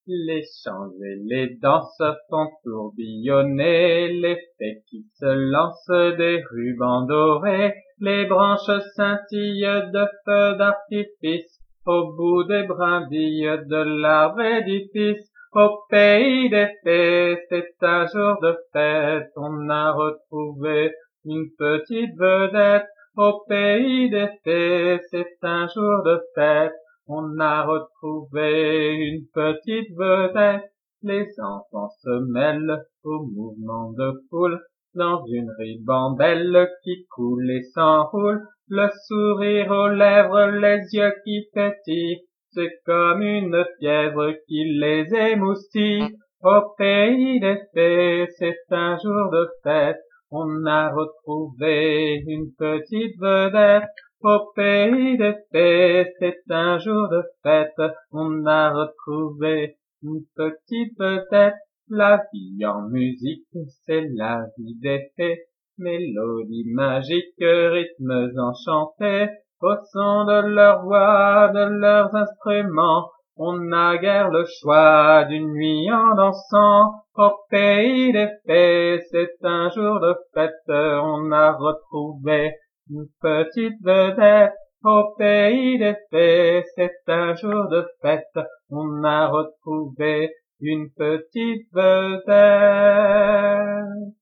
Les chants et les danses font tourbillonner les fées qui se lancent des rubans dorés. Les branches scintillent de feux d'artifice au bout des brindilles de l'arbre édifice. Au pays des fées, c'est un jour de fête, on a retrouvé une petite vedette. Au pays des fées, c'est un jour de fête, on a retrouvé une petite vedette. Les enfants se mêlent au mouvement de foule dans une ribambelle qui coule et s'enroule. Le sourire aux lèvres, les yeux qui pétillent, c'est comme une fièvre qui les émoustille. Au pays des fées, c'est un jour de fête, on a retrouvé une petite vedette. Au pays des fées, c'est un jour de fête, on a retrouvé une petite vedette. La vie en musique, c'est la vie des fées, mélodies magiques, rythmes enchantés, au son de leurs voix, de leurs instruments, on n'a guère le choix d'une nuit en dansant. Au pays des fées, c'est un jour de fête, on a retrouvé une petite vedette. Au pays des fées, c'est un jour de fête, on a retrouvé une petite vedette.